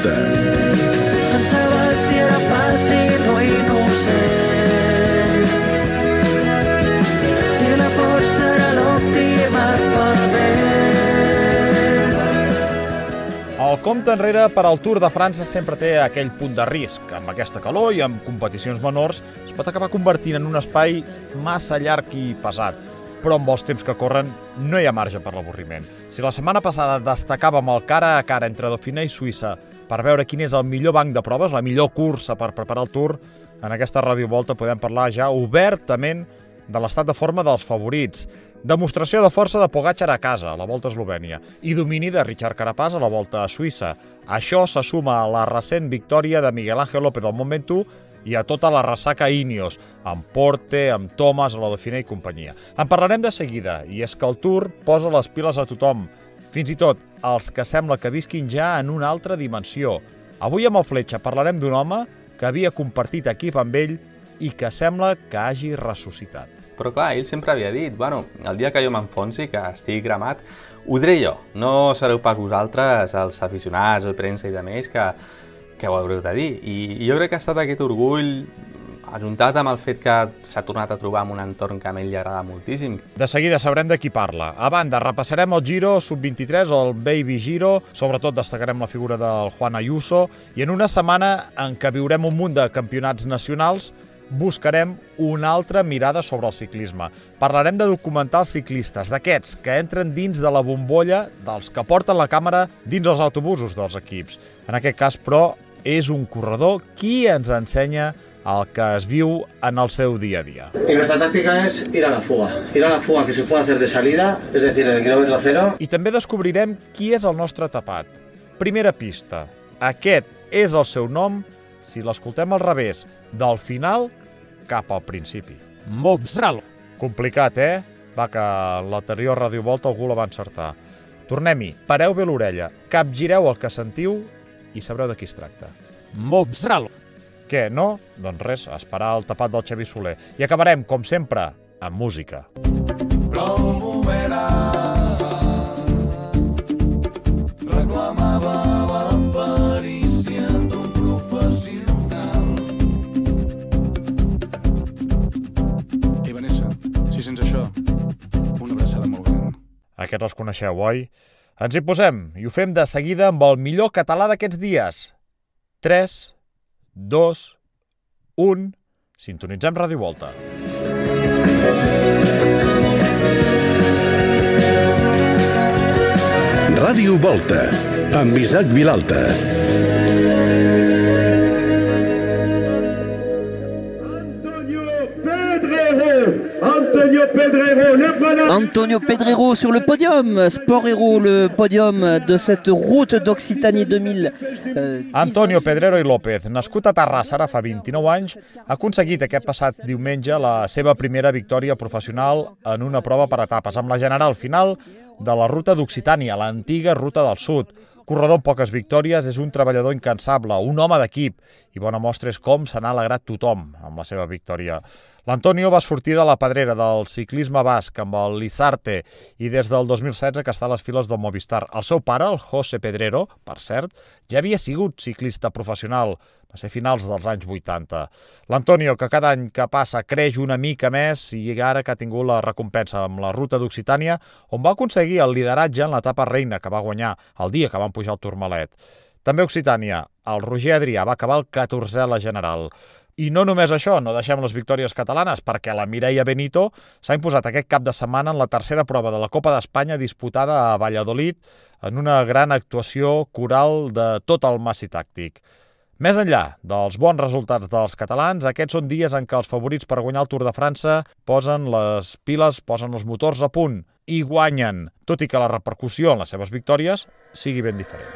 Volta. Pensava si era fàcil o innocent, si la força era l'òptima pel bé. El compte enrere per al Tour de França sempre té aquell punt de risc. Amb aquesta calor i amb competicions menors es pot acabar convertint en un espai massa llarg i pesat. Però amb els temps que corren no hi ha marge per l'avorriment. Si la setmana passada destacàvem el cara a cara entre Dauphiné i Suïssa per veure quin és el millor banc de proves, la millor cursa per preparar el Tour, en aquesta Ràdio Volta podem parlar ja obertament de l'estat de forma dels favorits. Demostració de força de Pogačar a casa, a la Volta a Eslovènia, i domini de Richard Carapaz a la Volta a Suïssa. Això se suma a la recent victòria de Miguel Ángel López al Mont Ventoux i a tota la ressaca Ineos, amb Porte, amb Thomas, a la Dauphiné i companyia. En parlarem de seguida, i és que el Tour posa les piles a tothom, fins i tot els que sembla que visquin ja en una altra dimensió. Avui amb el Fletxa parlarem d'un home que havia compartit equip amb ell i que sembla que hagi ressuscitat. Però clar, ell sempre havia dit, el dia que jo m'enfonsi, que estigui cremat, ho diré jo. No sereu pas vosaltres, els aficionats, el premsa i de més, que ho haureu de dir. I jo crec que ha estat aquest orgull, ajuntat amb el fet que s'ha tornat a trobar en un entorn que a ell li agrada moltíssim. De seguida sabrem de qui parla. A banda, repassarem el Giro Sub-23, el Baby Giro, sobretot destacarem la figura del Juan Ayuso, i en una setmana en què viurem un munt de campionats nacionals, buscarem una altra mirada sobre el ciclisme. Parlarem de documentals ciclistes, d'aquests que entren dins de la bombolla dels que porten la càmera dins els autobusos dels equips. En aquest cas, però, és un corredor qui ens ensenya el que es viu en el seu dia a dia. Y nuestra táctica es ir a la fuga que se puede hacer de salida, es decir, en el kilómetro cero. I també descobrirem qui és el nostre tapat. Primera pista. Aquest és el seu nom si l'escoltem al revés, del final cap al principi. Mobsral. Complicat, eh? Va, que l'anterior Ràdio Volta algú la va encertar. Tornem-hi, pareu bé l'orella, capgireu el que sentiu i sabreu de qui es tracta. Mobsral. Què, no? Doncs res, esperar el tapat del Xavi Soler. I acabarem, com sempre, amb música. Reclamava l'aparícia d'un professional. Ei, Vanessa, si sents això, una abraçada molt gran. Aquests els coneixeu, oi? Ens hi posem i ho fem de seguida amb el millor català d'aquests dies. 3, 2, 1... Sintonitzem Ràdio Volta. Ràdio Volta, amb Isaac Vilalta. Antonio Pedrero sur le podium, Sport Hero, le podium de cette route d'Occitanie 2000. Antonio Pedrero i López, nascut a Terrassa ara fa 29 anys, ha aconseguit aquest passat diumenge la seva primera victòria professional en una prova per etapes, amb la general final de la ruta d'Occitània, l'antiga ruta del sud. Corredor amb poques victòries, és un treballador incansable, un home d'equip, i bona mostra és com se n'ha alegrat tothom amb la seva victòria. L'Antonio va sortir de la pedrera del ciclisme basc amb el Lizarte i des del 2016 que està a les files del Movistar. El seu pare, el José Pedrero, per cert, ja havia sigut ciclista professional, va ser finals dels anys 80. L'Antonio, que cada any que passa creix una mica més i ara que ha tingut la recompensa amb la ruta d'Occitània, on va aconseguir el lideratge en l'etapa reina que va guanyar el dia que van pujar al Tourmalet. També a Occitània, el Roger Adrià va acabar el 14è a la general. I no només això, no deixem les victòries catalanes, perquè la Mireia Benito s'ha imposat aquest cap de setmana en la tercera prova de la Copa d'Espanya disputada a Valladolid en una gran actuació coral de tot el massi tàctic. Més enllà dels bons resultats dels catalans, aquests són dies en què els favorits per guanyar el Tour de França posen les piles, posen els motors a punt i guanyen, tot i que la repercussió en les seves victòries sigui ben diferent.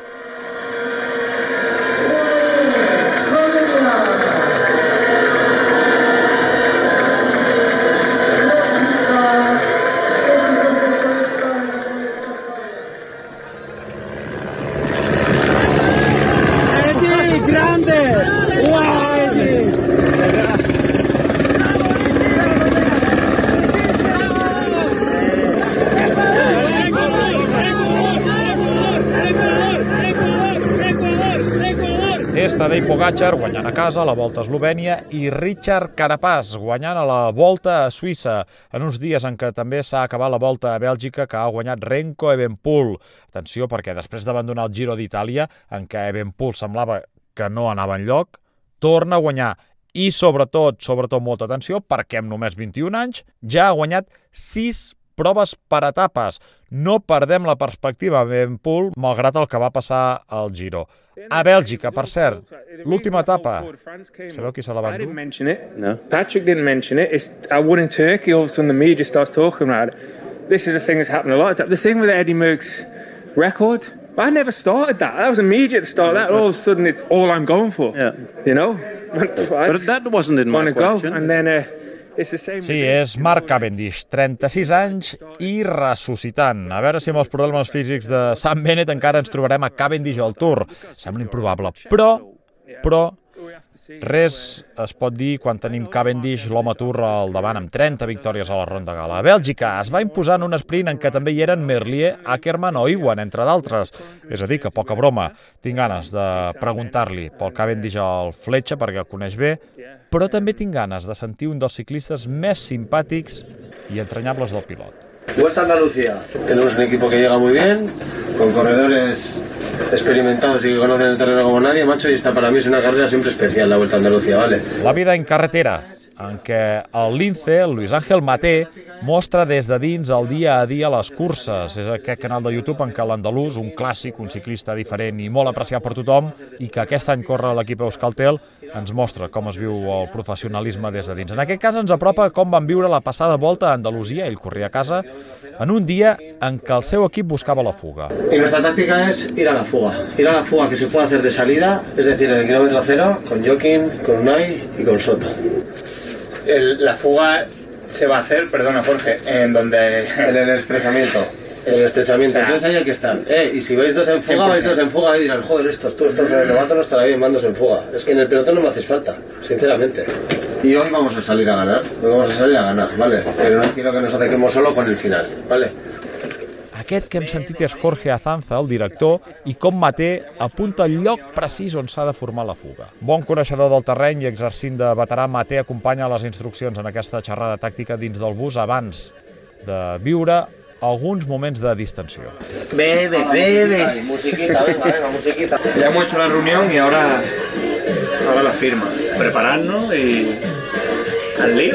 Pogačar guanyant a casa, la Volta a Eslovènia, i Richard Carapaz guanyant a la Volta a Suïssa, en uns dies en què també s'ha acabat la Volta a Bèlgica, que ha guanyat Remco Evenepoel. Atenció, perquè després d'abandonar el Giro d'Itàlia, en què Evenepoel semblava que no anava enlloc, torna a guanyar. I sobretot molta atenció, perquè amb només 21 anys ja ha guanyat 6 proves per etapes. No perdem la perspectiva amb Evenepoel, malgrat el que va passar al Giro. A Bèlgica, per cert, l'última etapa. Sabeu qui se la va endur? No. Patrick didn't mention it. I won in Turkey, all of a sudden the media starts talking about it. This is a thing that's happened a lot. The thing with Eddie Merckx record, I never started that. That was immediate to start that. All of a sudden it's all I'm going for. Yeah. You know? But that wasn't in my question. And then sí, és Mark Cavendish, 36 anys i ressuscitant. A veure si amb els problemes físics de Sam Bennett encara ens trobarem a Cavendish al Tour. Sembla improbable, però res es pot dir quan tenim Cavendish, l'home Tour, al davant, amb 30 victòries a la Ronda Gala. A Bèlgica es va imposar en un sprint en què també hi eren Merlier, Ackermann o Iwan, entre d'altres. És a dir, que poca broma. Tinc ganes de preguntar-li pel Cavendish al Fletxa, perquè el coneix bé, però també tinc ganes de sentir un dels ciclistes més simpàtics i entranyables del pilot. Vuelta a Andalucía. Tenemos un equipo que llega muy bien, con corredores experimentados y que conocen el terreno como nadie, macho, y esta para mí es una carrera siempre especial, la Vuelta a Andalucía, ¿vale? La vida en carretera, en què el Lince, el Luis Ángel Maté, mostra des de dins el dia a dia les curses. És aquest canal de YouTube en què l'andalús, un clàssic, un ciclista diferent i molt apreciat per tothom, i que aquest any corre l'equip Euskaltel, ens mostra com es viu el professionalisme des de dins. En aquest cas ens apropa com van viure la passada Volta a Andalusia, ell corria a casa, en un dia en què el seu equip buscava la fuga. Y nuestra táctica es ir a la fuga que se puede hacer de salida, es decir, en el kilómetro cero, con Joaquín, con Unai y con Soto. La fuga se va a hacer, perdona Jorge, en donde... En el estrechamiento. Entonces ahí hay que estar. Y si vais dos en fuga, vais dos en fuga y dirán, joder, estos novatos no estarán bien, mandos en fuga. Es que en el pelotón no me hacéis falta, sinceramente. Y hoy vamos a salir a ganar, ¿vale? Pero no quiero que nos acerquemos solo con el final, ¿vale? Aquest que hem sentit és Jorge Azanza, el director, i com Maté apunta el lloc precís on s'ha de formar la fuga. Bon coneixedor del terreny i exercint de veterà, Maté acompanya les instruccions en aquesta xerrada tàctica dins del bus abans de viure alguns moments de distensió. Bebe. Musiquita, venga, musiquita. Ya hemos hecho la reunión y ahora la firma. Prepararnos y al lío.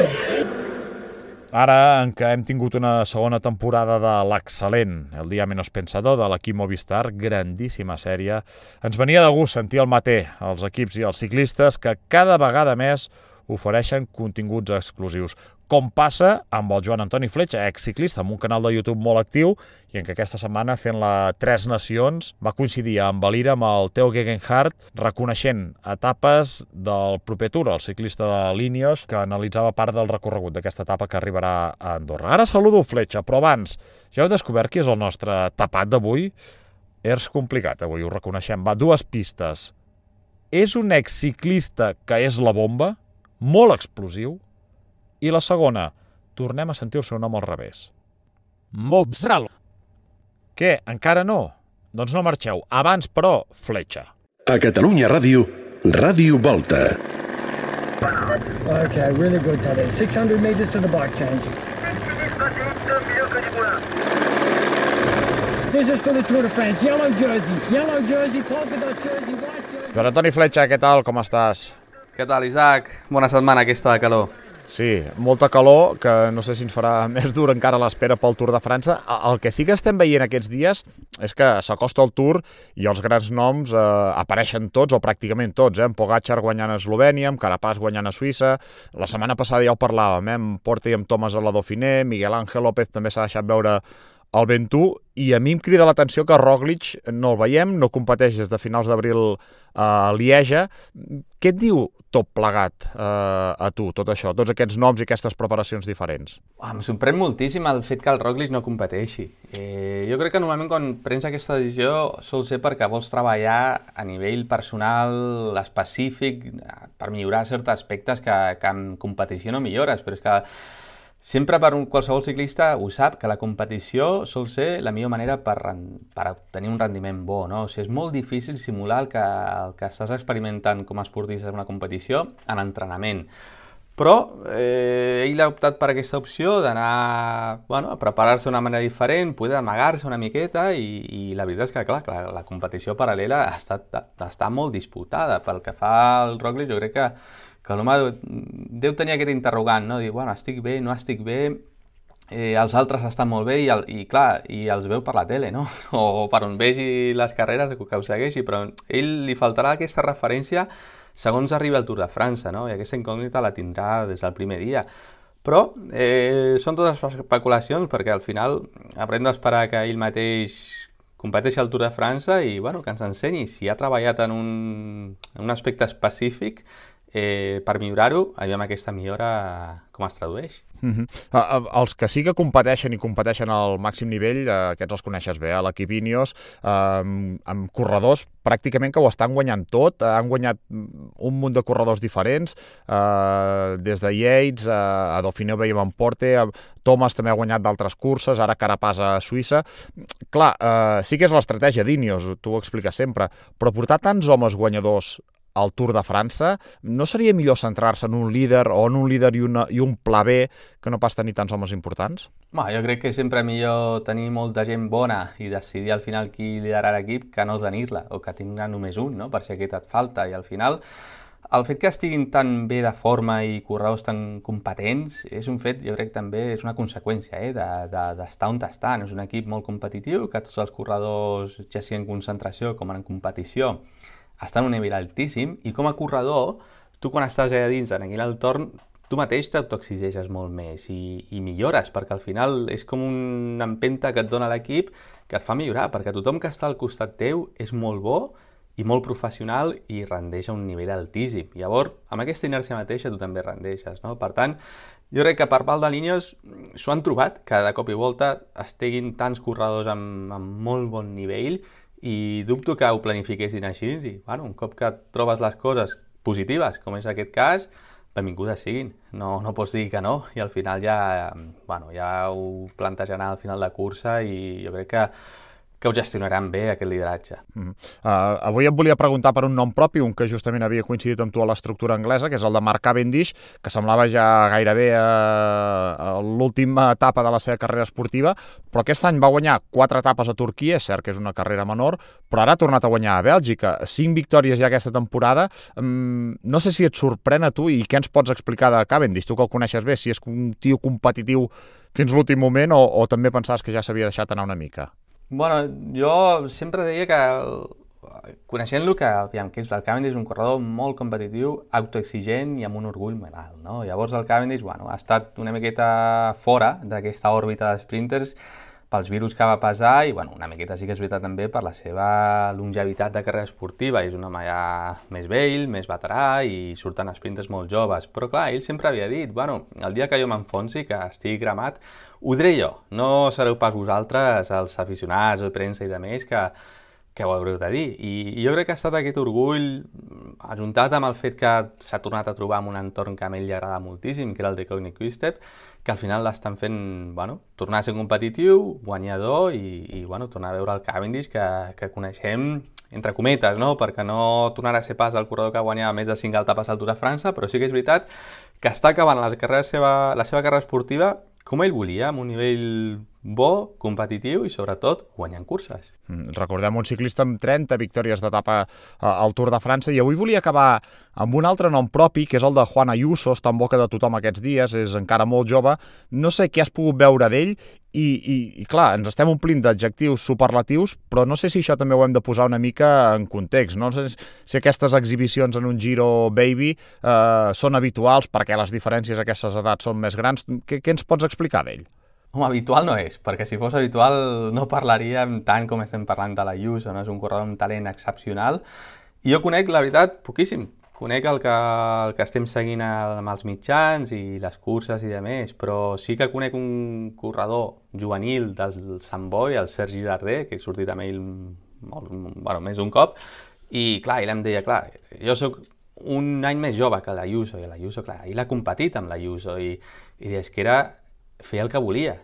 Ara, en què hem tingut una segona temporada de l'excel·lent El dia menos pensador de l'equip Movistar, grandíssima sèrie, ens venia de gust sentir el Maté, els equips i els ciclistes que cada vegada més ofereixen continguts exclusius. Com passa amb el Joan Antoni Fletxa, exciclista, amb un canal de YouTube molt actiu, i en què aquesta setmana, fent la Tres Nacions, va coincidir amb Valira, amb el Theo Gegenhardt, reconeixent etapes del proper Tour, el ciclista de Línios, que analitzava part del recorregut d'aquesta etapa que arribarà a Andorra. Ara saludo el Fletxa, però abans, ja heu descobert qui és el nostre tapat d'avui? És complicat, avui ho reconeixem. Va, dues pistes. És un exciclista que és la bomba, molt explosiu, i la segona, tornem a sentir el seu nom al revés. Mobsralo. Què, encara no? Doncs no marxeu. Abans, però, Fletxa. A Catalunya Ràdio, Ràdio Volta. Okay, really good today. 600 meters to the bike change. This is for the Tour de France. Yellow jersey, polka dot jersey, white jersey. Joan Antoni Fletxa, què tal? Com estàs? Què tal, Isaac? Bona setmana aquesta de calor. Sí, molta calor, que no sé si ens farà més dur encara l'espera pel Tour de França. El que sí que estem veient aquests dies és que s'acosta el Tour i els grans noms apareixen tots, o pràcticament tots, amb Pogačar guanyant a Eslovènia, amb Carapaz guanyant a Suïssa. La setmana passada ja ho parlàvem, amb Porta i amb Thomas a la Dauphiné, Miguel Ángel López també s'ha deixat veure al Ventoux, i a mi em crida l'atenció que Roglic no el veiem, no competeix des de finals d'abril a Lieja. Què et diu tot plegat a tu, tot això, tots aquests noms i aquestes preparacions diferents? Em sorprèn moltíssim el fet que el Roglic no competeixi. Jo crec que normalment quan prens aquesta decisió sol ser perquè vols treballar a nivell personal específic per millorar certs aspectes que en competició no millores, però és que sempre per qualsevol ciclista ho sap, que la competició sol ser la millor manera per obtenir un rendiment bo, no? O sigui, és molt difícil simular el que estàs experimentant com a esportista en una competició en entrenament. Però ell ha optat per aquesta opció d'anar a preparar-se d'una manera diferent, poder amagar-se una miqueta i la veritat és que, clar, la competició paral·lela està molt disputada. Pel que fa al Roglic, jo crec que l'home deu tenir aquest interrogant, no? Dir, bueno, estic bé, no estic bé, els altres estan molt bé i clar, i els veu per la tele, no? O per on vegi les carreres que ho segueixi, però a ell li faltarà aquesta referència segons arriba el Tour de França, no? I aquesta incògnita la tindrà des del primer dia. Però són totes especulacions perquè al final haurem d'esperar que ell mateix competeixi al Tour de França i que ens ensenyi si ha treballat en un aspecte específic per millorar-ho, aviam aquesta millora com es tradueix. Els que sí que competeixen i competeixen al màxim nivell, aquests els coneixes bé, l'equip Ineos, amb corredors pràcticament que ho estan guanyant tot, han guanyat un munt de corredors diferents, des de Yates, a Dauphiné ho veiem en Porte, Thomas també ha guanyat d'altres curses, ara Carapaz a Suïssa. Clar, sí que és l'estratègia d'Ineos, tu ho expliques sempre, però portar tants homes guanyadors al Tour de França, no seria millor centrar-se en un líder o en un líder i un pla B que no pas tenir tants homes importants? Jo crec que sempre millor tenir molta gent bona i decidir al final qui liderar l'equip que no tenir-la, o que tinguin només un, no? Per si aquest et falta. I al final, el fet que estiguin tan bé de forma i corredors tan competents és un fet, jo crec també, és una conseqüència d'estar on estan. És un equip molt competitiu, que tots els corredors, ja sigui en concentració com en competició, estan a un nivell altíssim i com a corredor, tu quan estàs allà dins en aquell entorn, tu mateix t'autoexigeixes molt més i millores, perquè al final és com una empenta que et dona l'equip que et fa millorar, perquè tothom que està al costat teu és molt bo i molt professional i rendeix a un nivell altíssim. Llavors, amb aquesta inèrcia mateixa tu també rendeixes, no? Per tant, jo crec que per part de l'Ineos s'ho han trobat, que de cop i volta estiguin tants corredors amb molt bon nivell i dubto que ho planifiquessin així i, un cop que trobes les coses positives, com és aquest cas, benvingudes siguin. No pots dir que no i al final ja ho plantejaran al final de cursa i jo crec que ho gestionaran bé, aquest lideratge. Avui et volia preguntar per un nom propi, un que justament havia coincidit amb tu a l'estructura anglesa, que és el de Mark Cavendish, que semblava ja gairebé a l'última etapa de la seva carrera esportiva, però aquest any va guanyar 4 etapes a Turquia, és cert que és una carrera menor, però ara ha tornat a guanyar a Bèlgica. 5 victòries ja aquesta temporada. No sé si et sorprèn a tu i què ens pots explicar de Cavendish, tu que el coneixes bé, si és un tio competitiu fins l'últim moment o també pensaves que ja s'havia deixat anar una mica? Jo sempre deia que, coneixent-lo, que el Cavendish és un corredor molt competitiu, autoexigent i amb un orgull molt alt, no? Llavors el Cavendish ha estat una miqueta fora d'aquesta òrbita de sprinters pels virus que va passar i una miqueta sí que és veritat també per la seva longevitat de carrera esportiva. És un home ja més vell, més veterà i surten sprinters molt joves. Però clar, ell sempre havia dit, el dia que jo m'enfonsi, que estigui cremat, ho diré jo, no sereu pas vosaltres, els aficionats o premsa i demés, que ho haureu de dir. I jo crec que ha estat aquest orgull, ajuntat amb el fet que s'ha tornat a trobar en un entorn que a ell li agrada moltíssim, que era el de Koenig-Quick-Step, que al final l'estan fent, tornar a ser competitiu, guanyador i tornar a veure el Cavendish que coneixem, entre cometes, no? Perquè no tornarà a ser pas el corredor que guanyava més de 5 etapes al Tour de França, però sí que és veritat que està acabant la seva carrera esportiva com ell volia, amb un nivell bo, competitiu i, sobretot, guanyant curses. Recordem un ciclista amb 30 victòries d'etapa al Tour de França i avui volia acabar amb un altre nom propi, que és el de Juan Ayuso, està en boca de tothom aquests dies, és encara molt jove. No sé què has pogut veure d'ell i clar, ens estem omplint d'adjectius superlatius, però no sé si això també ho hem de posar una mica en context. No sé si aquestes exhibicions en un Giro Baby són habituals perquè les diferències a aquestes edats són més grans. Què ens pots explicar d'ell? Habitual no és, perquè si fos habitual no parlaríem tant com estem parlant de l'Ayuso, no? És un corredor amb talent excepcional. I jo conec, la veritat, poquíssim. Conec el que estem seguint amb els mitjans i les curses i demés, però sí que conec un corredor juvenil del Sant Boi, el Sergi Darder, que he sortit amb ell més d'un cop, i clar, ell em deia, clar, jo sóc un any més jove que l'Ayuso, i l'Ayuso, clar, ell ha competit amb l'Ayuso, i és que era feia el que volia.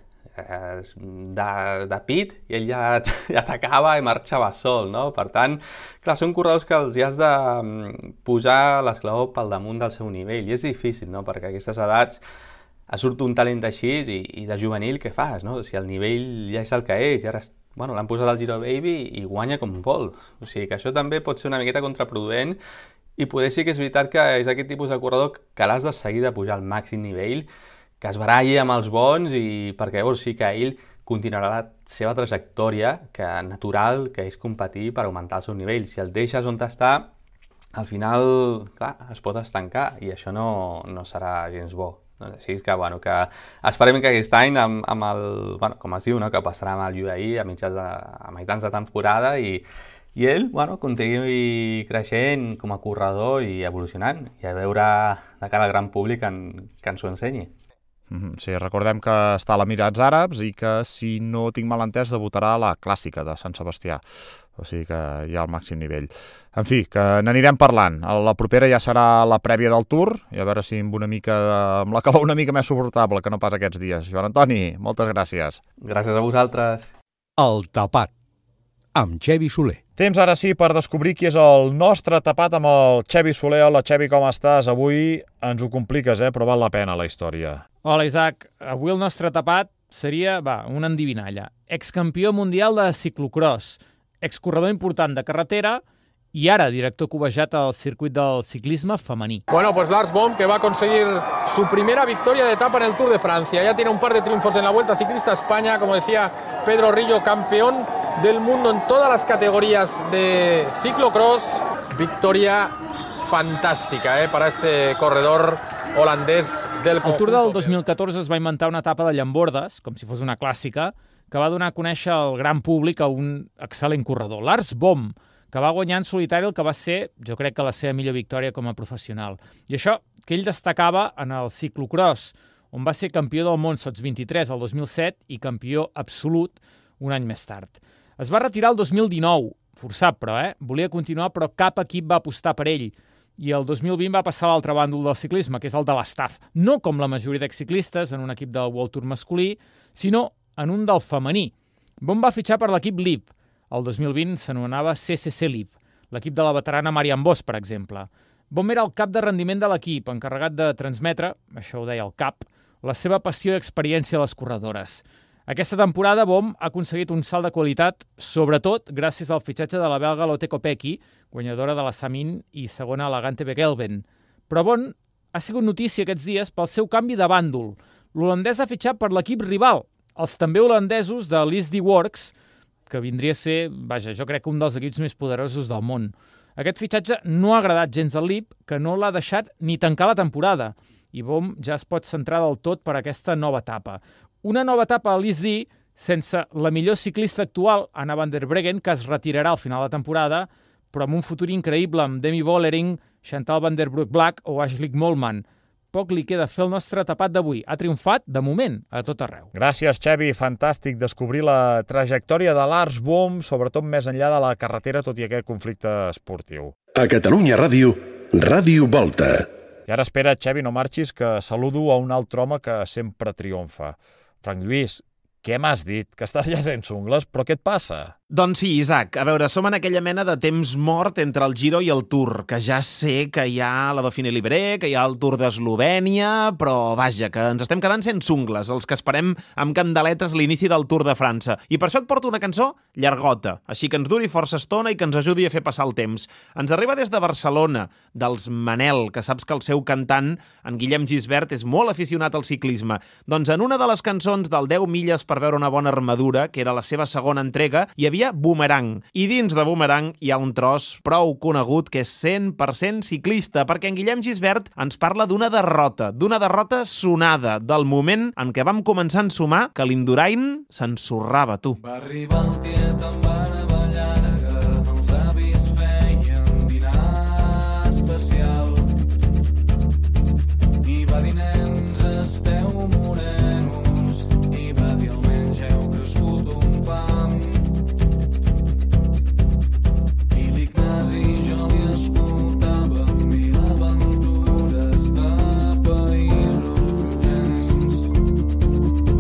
De pit, i ell ja atacava i marxava sol, no? Per tant, clar, són corredors que els has de posar l'esclaó pel damunt del seu nivell, i és difícil, no? Perquè a aquestes edats surt un talent així i de juvenil, què fas, no? Si el nivell ja és el que és, i ara l'han posat al Giro Baby i guanya com vol. O sigui que això també pot ser una miqueta contraproduent, i poder sí que és veritat que és aquest tipus de corredor que l'has de seguir de pujar al màxim nivell, que es baralli amb els bons, i perquè llavors sí que ell continuarà la seva trajectòria natural, que és competir per augmentar el seu nivell. Si el deixes on està, al final, clar, es pot estancar, i això no serà gens bo. Així que esperem que aquest any, com es diu, que passarà amb el UAE a mitjans de temporada, i ell continuï creixent com a corredor i evolucionant, i a veure de cara al gran públic que ens ho ensenyi. Sí, recordem que està a l'Emirats Àrabs i que, si no tinc mal entès, debutarà a la Clàssica de Sant Sebastià. O sigui que hi ha el màxim nivell. En fi, que n'anirem parlant. La propera ja serà la prèvia del Tour, i a veure si amb la calor una mica més suportable que no pas aquests dies. Joan Antoni, moltes gràcies. Gràcies a vosaltres. El Tapat, amb Xevi Soler. Temps ara sí per descobrir qui és el nostre tapat amb el Xevi Soler. Hola Xevi, com estàs? Avui ens ho compliques, però val la pena la història. Hola Isaac, avui el nostre tapat seria, una endivinalla. Excampió mundial de ciclocross, excorredor important de carretera i ara director cobejat al circuit del ciclisme femení. Bueno, pues Lars Boom, que va a conseguir su primera victoria de etapa en el Tour de Francia. Ya tiene un par de triunfos en la Vuelta Ciclista a España, como decía Pedro Rillo, campeón del mundo en todas las categorías de ciclocross. Victoria fantàstica para este corredor holandès del conjunto. El Tour del 2014 es va inventar una etapa de llambordes, com si fos una clàssica, que va donar a conèixer al gran públic a un excel·lent corredor, Lars Boom, que va guanyar en solitari el que va ser, jo crec que la seva millor victòria com a professional. I això que ell destacava en el ciclocross, on va ser campió del món sots 23 el 2007 i campió absolut un any més tard. Es va retirar el 2019, forçat però, volia continuar, però cap equip va apostar per ell. I el 2020 va passar a l'altre bàndol del ciclisme, que és el de l'estaf. No com la majoria d'exciclistes en un equip del World Tour masculí, sinó en un del femení. Boom va fitxar per l'equip LIV. El 2020 s'anomenava CCC LIV, l'equip de la veterana Marianne Vos, per exemple. Boom era el cap de rendiment de l'equip, encarregat de transmetre, això ho deia el cap, la seva passió i experiència a les corredores. Aquesta temporada, Boom ha aconseguit un salt de qualitat, sobretot gràcies al fitxatge de la belga Lotte Kopecky, guanyadora de la Samin i segona a la Gante-Wevelgem. Però Boom ha sigut notícia aquests dies pel seu canvi de bàndol. L'holandès ha fitxat per l'equip rival, els també holandesos de l'Isdy Works, que vindria a ser, jo crec que un dels equips més poderosos del món. Aquest fitxatge no ha agradat gens al LIV, que no l'ha deixat ni tancar la temporada, i Boom ja es pot centrar del tot per aquesta nova etapa. Una nova etapa a l'Isdy sense la millor ciclista actual, Anna van der Breggen, que es retirarà al final de temporada, però amb un futur increïble amb Demi Vollering, Chantal van der Broek-Black o Ashleigh Moolman. Poc li queda fer el nostre tapat d'avui. Ha triomfat, de moment, a tot arreu. Gràcies, Xevi. Fantàstic descobrir la trajectòria de Lars Boom, sobretot més enllà de la carretera, tot i aquest conflicte esportiu. A Catalunya Ràdio, Ràdio Volta. I ara espera, Xevi, no marxis, que saludo a un altre home que sempre triomfa. Frank Lluís, què m'has dit? Que estàs ja sense ungles? Però què et passa? Doncs sí, Isaac. A veure, som en aquella mena de temps mort entre el Giro i el Tour, que ja sé que hi ha la Dauphiné Libéré, que hi ha el Tour d'Eslovènia, però vaja, que ens estem quedant sense ungles, els que esperem amb candeletes l'inici del Tour de França. I per això et porto una cançó llargota, així que ens duri força estona i que ens ajudi a fer passar el temps. Ens arriba des de Barcelona, dels Manel, que saps que el seu cantant, en Guillem Gisbert, és molt aficionat al ciclisme. Doncs en una de les cançons del 10 milles per veure una bona armadura, que era la seva segona entrega, hi havia Boomerang. I dins de Boomerang hi ha un tros prou conegut que és 100% ciclista, perquè en Guillem Gisbert ens parla d'una derrota sonada, del moment en què vam començar a ensumar que l'Indurain s'ensorrava, tu. Va arribar el tiet amb barba llarga, els avis feien dinar especial i va dir, nens, esteu morenos, i va dir, almenys heu crescut un pam. I l'Ignasi jo li escoltava mil aventures de països llunyans.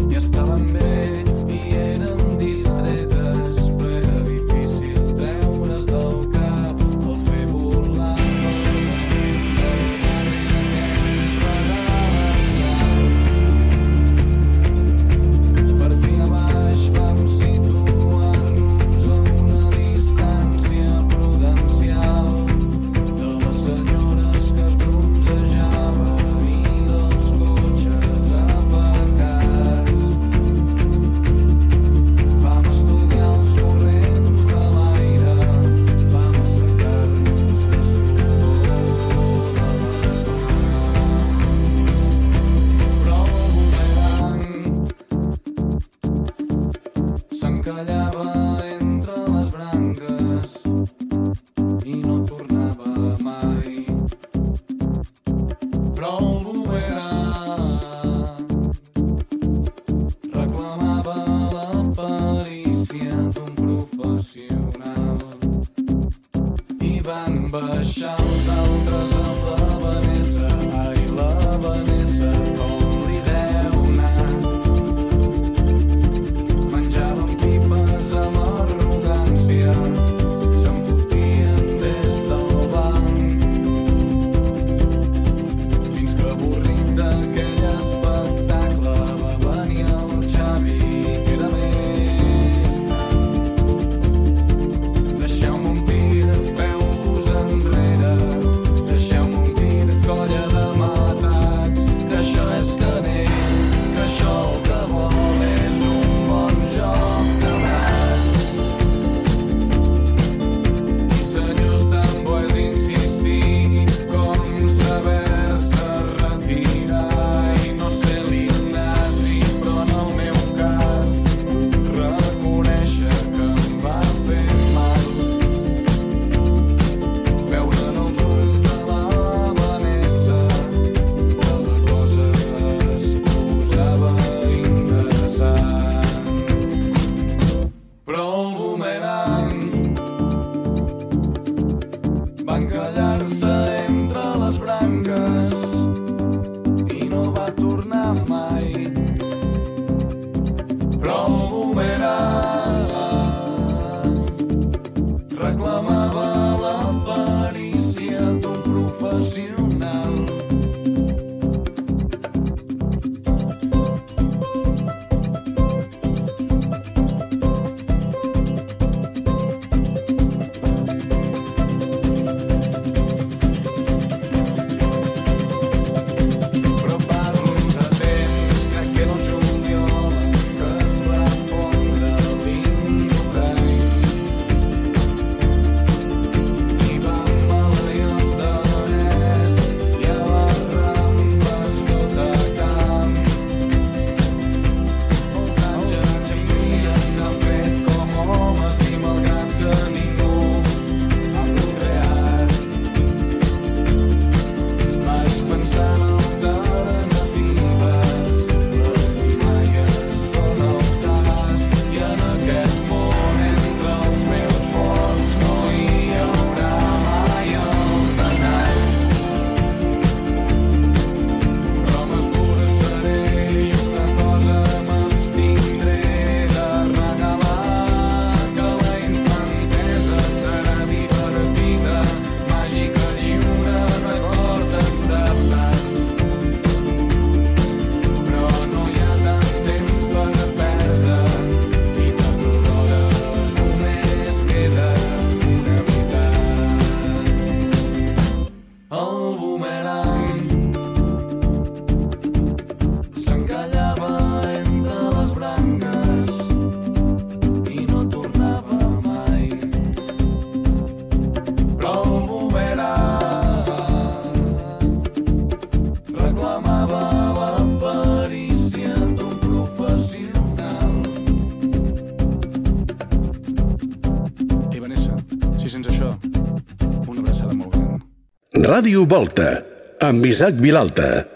Ràdio Volta, amb Isaac Vilalta.